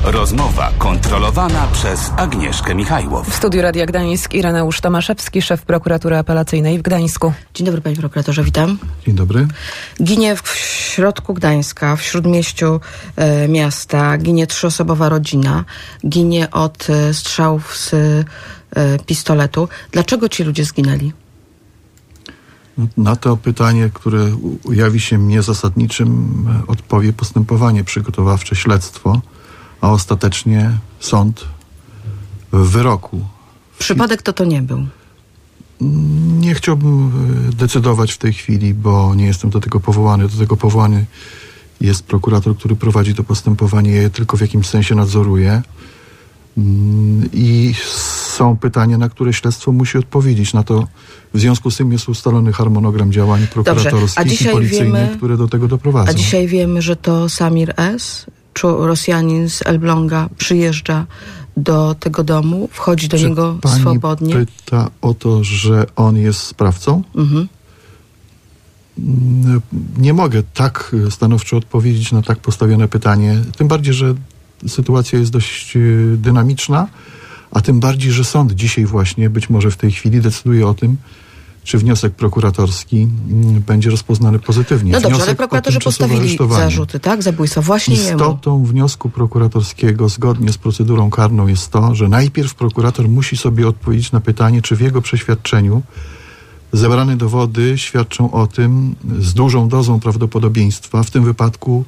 Rozmowa kontrolowana przez Agnieszkę Michajłow. W studiu Radia Gdańsk Ireneusz Tomaszewski, szef prokuratury apelacyjnej w Gdańsku. Dzień dobry, panie prokuratorze, witam. Dzień dobry. Ginie w środku Gdańska, w śródmieściu miasta, ginie 3-osobowa rodzina, ginie od strzałów z pistoletu. Dlaczego ci ludzie zginęli? Na to pytanie, które jawi się mnie zasadniczym, odpowie postępowanie przygotowawcze, śledztwo, a ostatecznie sąd w wyroku. Przypadek to nie był. Nie chciałbym decydować w tej chwili, bo nie jestem do tego powołany. Do tego powołany jest prokurator, który prowadzi to postępowanie. Ja je tylko w jakimś sensie nadzoruję. I są pytania, na które śledztwo musi odpowiedzieć. Na to w związku z tym jest ustalony harmonogram działań prokuratorskich i policyjnych, które do tego doprowadzą. A dzisiaj wiemy, że to Samir S., Rosjanin z Elbląga, przyjeżdża do tego domu, wchodzi do niego swobodnie. Pani pyta o to, że on jest sprawcą? Mhm. Nie mogę tak stanowczo odpowiedzieć na tak postawione pytanie. Tym bardziej, że sytuacja jest dość dynamiczna, a tym bardziej, że sąd dzisiaj właśnie, być może w tej chwili, decyduje o tym, czy wniosek prokuratorski będzie rozpoznany pozytywnie. No dobrze, ale prokuratorzy postawili zarzuty, tak? Zabójstwa właśnie jemu. Istotą wniosku prokuratorskiego zgodnie z procedurą karną jest to, że najpierw prokurator musi sobie odpowiedzieć na pytanie, czy w jego przeświadczeniu zebrane dowody świadczą o tym z dużą dozą prawdopodobieństwa, w tym wypadku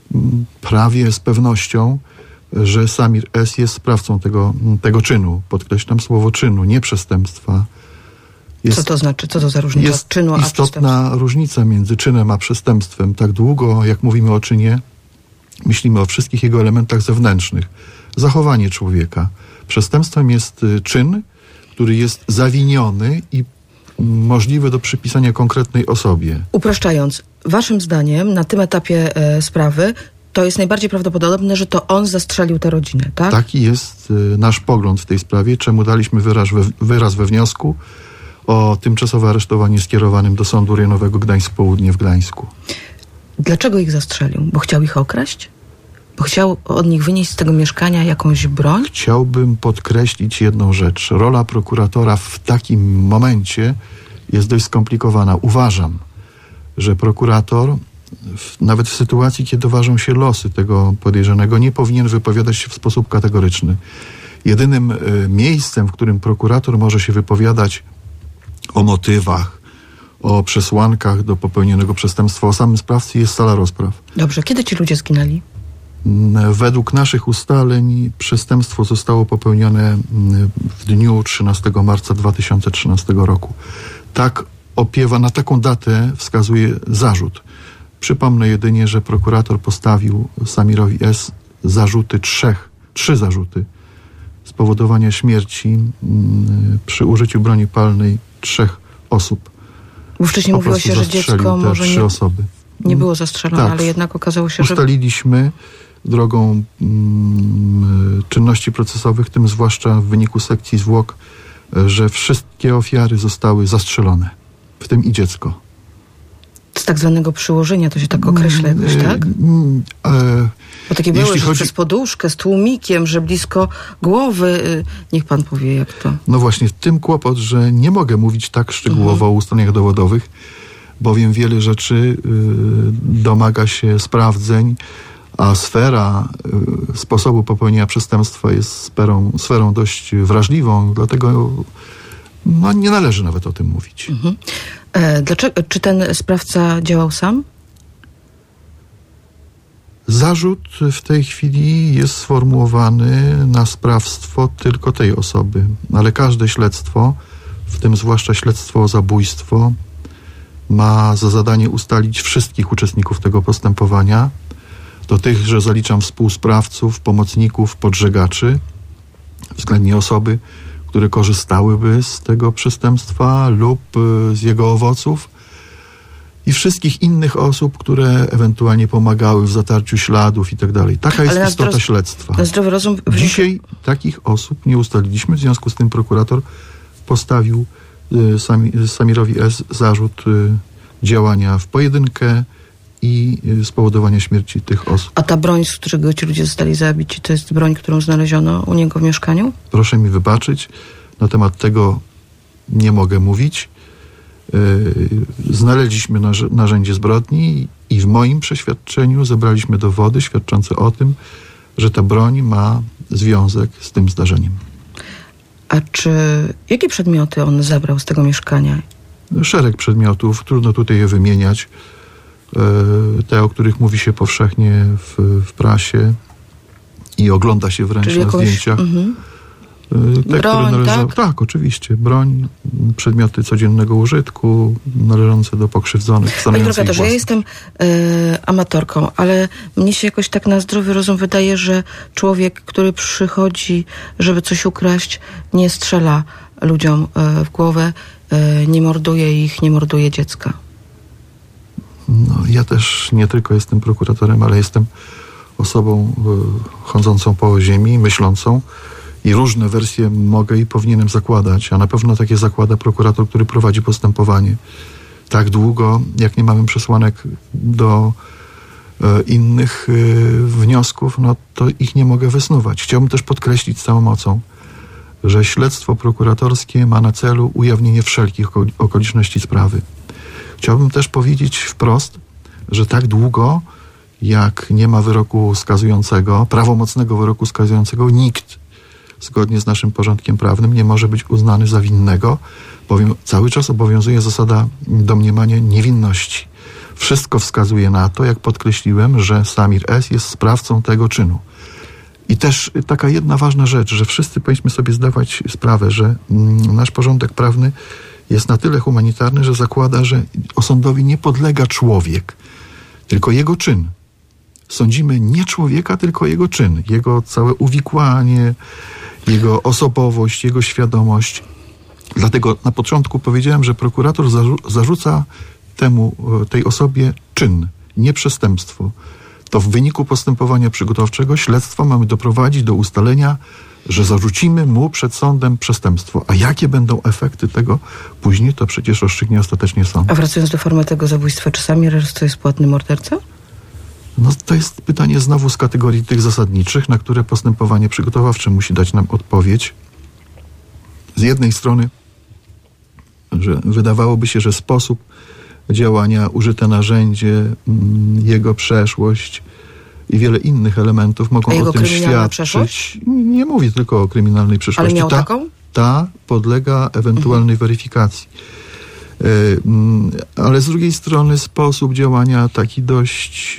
prawie z pewnością, że Samir S. jest sprawcą tego czynu. Podkreślam słowo czynu, nie przestępstwa. Co to znaczy? Co to za różnica od czynu a przestępstwa? Jest istotna różnica między czynem a przestępstwem. Tak długo, jak mówimy o czynie, myślimy o wszystkich jego elementach zewnętrznych. Zachowanie człowieka. Przestępstwem jest czyn, który jest zawiniony i możliwy do przypisania konkretnej osobie. Upraszczając, waszym zdaniem na tym etapie sprawy to jest najbardziej prawdopodobne, że to on zastrzelił tę rodzinę, tak? Taki jest nasz pogląd w tej sprawie, czemu daliśmy wyraz we wniosku o tymczasowe aresztowanie skierowanym do Sądu Rejonowego Gdańsk Południe w Gdańsku. Dlaczego ich zastrzelił? Bo chciał ich okraść? Bo chciał od nich wynieść z tego mieszkania jakąś broń? Chciałbym podkreślić jedną rzecz. Rola prokuratora w takim momencie jest dość skomplikowana. Uważam, że prokurator nawet w sytuacji, kiedy ważą się losy tego podejrzanego, nie powinien wypowiadać się w sposób kategoryczny. Jedynym miejscem, w którym prokurator może się wypowiadać o motywach, o przesłankach do popełnionego przestępstwa, o samym sprawcy, jest sala rozpraw. Dobrze, kiedy ci ludzie zginęli? Według naszych ustaleń przestępstwo zostało popełnione w dniu 13 marca 2013 roku. Tak opiewa, na taką datę wskazuje zarzut. Przypomnę jedynie, że prokurator postawił Samirowi S. trzy zarzuty spowodowania śmierci przy użyciu broni palnej 3 osób. Bo wcześniej mówiło się, że dziecko może 3 osoby. Nie było zastrzelone, tak, ale jednak okazało się, że... Ustaliliśmy drogą czynności procesowych, tym zwłaszcza w wyniku sekcji zwłok, że wszystkie ofiary zostały zastrzelone, w tym i dziecko. Z tak zwanego przyłożenia, to się tak określa jakoś, tak? Bo takie były, że przez poduszkę, z tłumikiem, że blisko głowy. Niech pan powie, jak to... No właśnie, w tym kłopot, że nie mogę mówić tak szczegółowo o ustaleniach dowodowych, bowiem wiele rzeczy domaga się sprawdzeń, a sfera sposobu popełnienia przestępstwa jest sferą dość wrażliwą, dlatego nie należy nawet o tym mówić. Mhm. Dlaczego? Czy ten sprawca działał sam? Zarzut w tej chwili jest sformułowany na sprawstwo tylko tej osoby, ale każde śledztwo, w tym zwłaszcza śledztwo o zabójstwo, ma za zadanie ustalić wszystkich uczestników tego postępowania. Do tych, że zaliczam współsprawców, pomocników, podżegaczy, względnie osoby, które korzystałyby z tego przestępstwa lub z jego owoców, i wszystkich innych osób, które ewentualnie pomagały w zatarciu śladów i tak dalej. Taka jest istota śledztwa. Na zdrowy rozum... Dzisiaj takich osób nie ustaliliśmy, w związku z tym prokurator postawił Samirowi S. zarzut działania w pojedynkę i spowodowania śmierci tych osób. A ta broń, z którego ci ludzie zostali zabici, to jest broń, którą znaleziono u niego w mieszkaniu? Proszę mi wybaczyć, na temat tego nie mogę mówić. Znaleźliśmy narzędzie zbrodni i w moim przeświadczeniu zebraliśmy dowody świadczące o tym, że ta broń ma związek z tym zdarzeniem. A jakie przedmioty on zabrał z tego mieszkania? Szereg przedmiotów, trudno tutaj je wymieniać. Te, o których mówi się powszechnie w prasie i ogląda się wręcz na zdjęciach. Te, broń, które tak? Tak, oczywiście. Broń, przedmioty codziennego użytku należące do pokrzywdzonych. Panie prokuratorze, ja jestem amatorką, ale mnie się jakoś tak na zdrowy rozum wydaje, że człowiek, który przychodzi, żeby coś ukraść, nie strzela ludziom w głowę, nie morduje ich, nie morduje dziecka. No, ja też nie tylko jestem prokuratorem, ale jestem osobą chodzącą po ziemi, myślącą i różne wersje mogę i powinienem zakładać, a na pewno takie zakłada prokurator, który prowadzi postępowanie. Tak długo, jak nie mamy przesłanek do innych wniosków, no to ich nie mogę wysnuwać. Chciałbym też podkreślić z całą mocą, że śledztwo prokuratorskie ma na celu ujawnienie wszelkich okoliczności sprawy. Chciałbym też powiedzieć wprost, że tak długo, jak nie ma wyroku skazującego, prawomocnego wyroku skazującego, nikt zgodnie z naszym porządkiem prawnym nie może być uznany za winnego, bowiem cały czas obowiązuje zasada domniemania niewinności. Wszystko wskazuje na to, jak podkreśliłem, że Samir S. jest sprawcą tego czynu. I też taka jedna ważna rzecz, że wszyscy powinniśmy sobie zdawać sprawę, że nasz porządek prawny jest na tyle humanitarny, że zakłada, że osądowi nie podlega człowiek, tylko jego czyn. Sądzimy nie człowieka, tylko jego czyn, jego całe uwikłanie, jego osobowość, jego świadomość. Dlatego na początku powiedziałem, że prokurator zarzuca tej osobie czyn, nie przestępstwo. To w wyniku postępowania przygotowawczego śledztwa mamy doprowadzić do ustalenia, że zarzucimy mu przed sądem przestępstwo. A jakie będą efekty tego później, to przecież rozstrzygnie ostatecznie sąd. A wracając do formy tego zabójstwa, czy Samir S. to jest płatny morderca? No to jest pytanie znowu z kategorii tych zasadniczych, na które postępowanie przygotowawcze musi dać nam odpowiedź. Z jednej strony, że wydawałoby się, że sposób działania, użyte narzędzie, jego przeszłość i wiele innych elementów mogą o tym świadczyć. Przeszłość? Nie mówię tylko o kryminalnej przeszłości. Ale miał taką? Ta podlega ewentualnej weryfikacji. Ale z drugiej strony sposób działania taki dość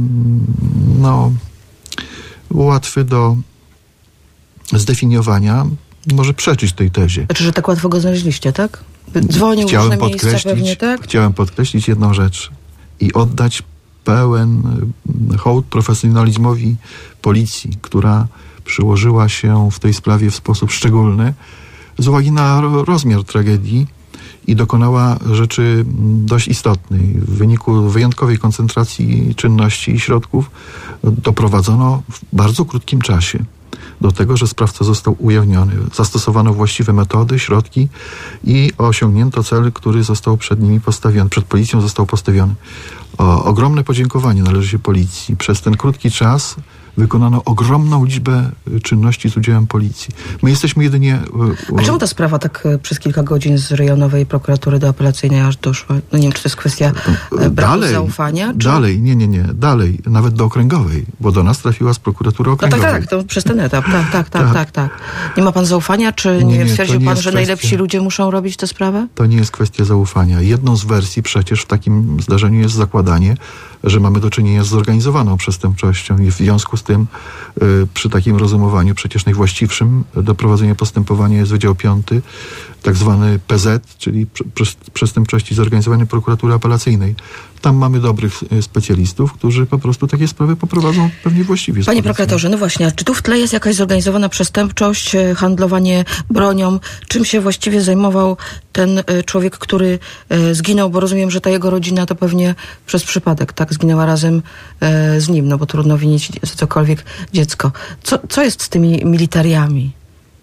łatwy do zdefiniowania może przeczyć tej tezie. Znaczy, że tak łatwo go znaleźliście, tak? Dzwonił w różne miejsca pewnie, tak? Chciałem podkreślić jedną rzecz i oddać pełen hołd profesjonalizmowi policji, która przyłożyła się w tej sprawie w sposób szczególny z uwagi na rozmiar tragedii i dokonała rzeczy dość istotnej. W wyniku wyjątkowej koncentracji czynności i środków doprowadzono w bardzo krótkim czasie do tego, że sprawca został ujawniony. Zastosowano właściwe metody, środki i osiągnięto cel, który został przed nimi postawiony, przed policją został postawiony. Ogromne podziękowanie należy się policji. Przez ten krótki czas wykonano ogromną liczbę czynności z udziałem policji. My jesteśmy jedynie... A czemu ta sprawa tak przez kilka godzin z rejonowej prokuratury do apelacyjnej aż doszła? No nie wiem, czy to jest kwestia braku zaufania? Czy... Dalej, nie. Dalej, nawet do okręgowej, bo do nas trafiła z prokuratury okręgowej. No tak, to przez ten etap. Tak. Nie ma pan zaufania? Czy nie stwierdził pan, że najlepsi ludzie muszą robić tę sprawę? To nie jest kwestia zaufania. Jedną z wersji przecież w takim zdarzeniu jest zakładanie, że mamy do czynienia z zorganizowaną przestępczością i w związku z tym przy takim rozumowaniu przecież najwłaściwszym do prowadzenia postępowania jest Wydział 5, tak zwany PZ, czyli przestępczości zorganizowanej prokuratury apelacyjnej. Tam mamy dobrych specjalistów, którzy po prostu takie sprawy poprowadzą pewnie właściwie. Panie prokuratorze, no właśnie, czy tu w tle jest jakaś zorganizowana przestępczość, handlowanie bronią? Czym się właściwie zajmował ten człowiek, który zginął? Bo rozumiem, że ta jego rodzina to pewnie przez przypadek, tak? Zginęła razem z nim, no bo trudno winić za cokolwiek dziecko. Co jest z tymi militariami?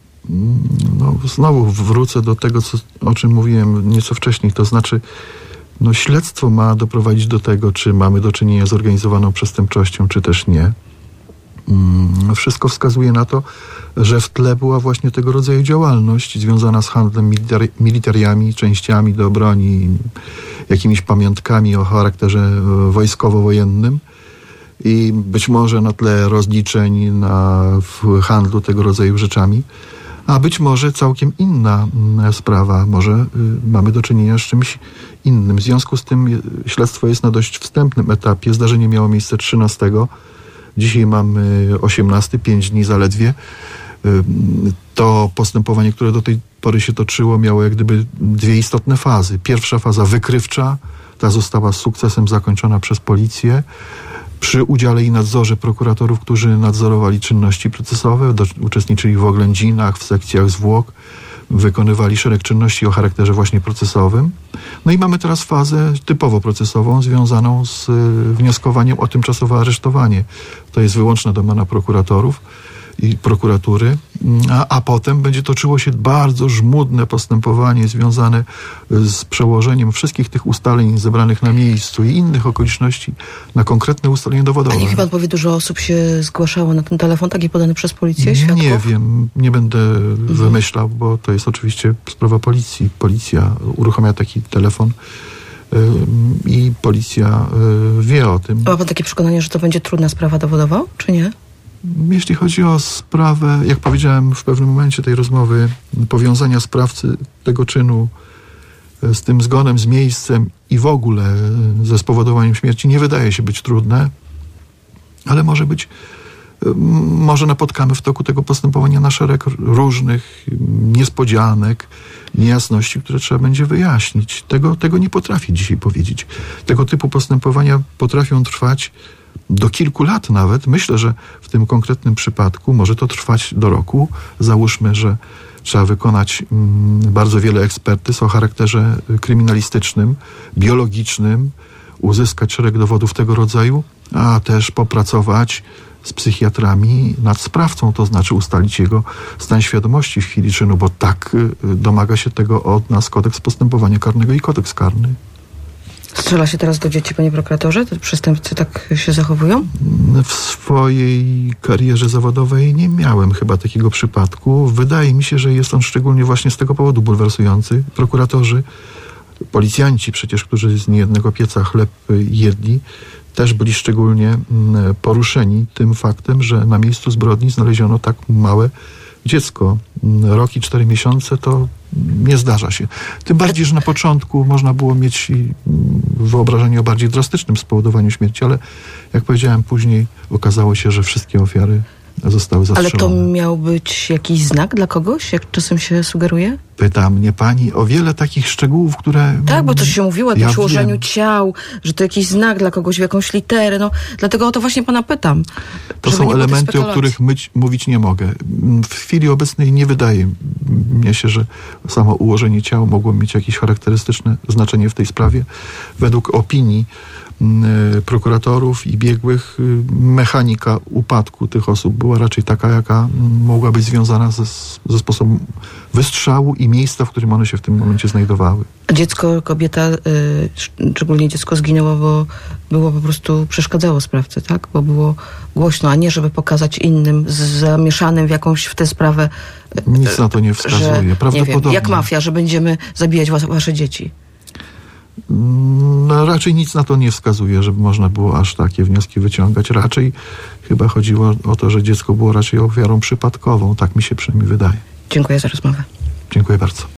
No, znowu wrócę do tego, o czym mówiłem nieco wcześniej, to znaczy No, śledztwo ma doprowadzić do tego, czy mamy do czynienia z zorganizowaną przestępczością, czy też nie. Wszystko wskazuje na to, że w tle była właśnie tego rodzaju działalność związana z handlem militariami, częściami do broni, jakimiś pamiątkami o charakterze wojskowo-wojennym i być może na tle rozliczeń w handlu tego rodzaju rzeczami, a być może całkiem inna sprawa, może mamy do czynienia z czymś innym. W związku z tym śledztwo jest na dość wstępnym etapie. Zdarzenie miało miejsce 13. Dzisiaj mamy 18, 5 dni zaledwie. To postępowanie, które do tej pory się toczyło, miało jak gdyby dwie istotne fazy. Pierwsza faza wykrywcza, ta została z sukcesem zakończona przez policję przy udziale i nadzorze prokuratorów, którzy nadzorowali czynności procesowe, uczestniczyli w oględzinach, w sekcjach zwłok, wykonywali szereg czynności o charakterze właśnie procesowym. No i mamy teraz fazę typowo procesową związaną z wnioskowaniem o tymczasowe aresztowanie. To jest wyłączna domena prokuratorów i prokuratury, a potem będzie toczyło się bardzo żmudne postępowanie związane z przełożeniem wszystkich tych ustaleń zebranych na miejscu i innych okoliczności na konkretne ustalenie dowodowe. A niech pan powie, dużo osób się zgłaszało na ten telefon, taki podany przez policję, świadków? Nie wiem, nie będę wymyślał, bo to jest oczywiście sprawa policji. Policja uruchamia taki telefon i policja wie o tym. A ma pan takie przekonanie, że to będzie trudna sprawa dowodowa, czy nie? Jeśli chodzi o sprawę, jak powiedziałem w pewnym momencie tej rozmowy, powiązania sprawcy tego czynu z tym zgonem, z miejscem i w ogóle ze spowodowaniem śmierci nie wydaje się być trudne, ale może napotkamy w toku tego postępowania na szereg różnych niespodzianek, niejasności, które trzeba będzie wyjaśnić. Tego nie potrafię dzisiaj powiedzieć. Tego typu postępowania potrafią trwać do kilku lat nawet. Myślę, że w tym konkretnym przypadku może to trwać do roku. Załóżmy, że trzeba wykonać bardzo wiele ekspertyz o charakterze kryminalistycznym, biologicznym, uzyskać szereg dowodów tego rodzaju, a też popracować z psychiatrami nad sprawcą, to znaczy ustalić jego stan świadomości w chwili czynu, bo tak domaga się tego od nas kodeks postępowania karnego i kodeks karny. Strzela się teraz do dzieci, panie prokuratorze? Te przestępcy tak się zachowują? W swojej karierze zawodowej nie miałem chyba takiego przypadku. Wydaje mi się, że jest on szczególnie właśnie z tego powodu bulwersujący. Prokuratorzy, policjanci przecież, którzy z niejednego pieca chleb jedli, też byli szczególnie poruszeni tym faktem, że na miejscu zbrodni znaleziono tak małe dziecko. Rok i 4 miesiące to nie zdarza się. Tym bardziej, że na początku można było mieć wyobrażenie o bardziej drastycznym spowodowaniu śmierci, ale jak powiedziałem później, okazało się, że wszystkie ofiary zostały zastrzelone. Ale to miał być jakiś znak dla kogoś, jak czasem się sugeruje? Pyta mnie pani o wiele takich szczegółów, które... Tak, bo to się mówiło o tym przyłożeniu ciał, że to jakiś znak dla kogoś, w jakąś literę. No, dlatego o to właśnie pana pytam. To są elementy, o których mówić nie mogę. W chwili obecnej nie wydaje mnie się, że samo ułożenie ciał mogło mieć jakieś charakterystyczne znaczenie w tej sprawie. Według opinii prokuratorów i biegłych mechanika upadku tych osób była raczej taka, jaka mogła być związana ze sposobem wystrzału i miejsca, w którym one się w tym momencie znajdowały. Dziecko, kobieta, szczególnie dziecko zginęło, bo było po prostu, przeszkadzało sprawcy, tak? Bo było głośno, a nie żeby pokazać innym zamieszanym w tę sprawę. Nic na to nie wskazuje. Nie wiem, jak mafia, że będziemy zabijać wasze dzieci. No, raczej nic na to nie wskazuje, żeby można było aż takie wnioski wyciągać. Raczej chyba chodziło o to, że dziecko było raczej ofiarą przypadkową. Tak mi się przynajmniej wydaje. Dziękuję za rozmowę. Dziękuję bardzo.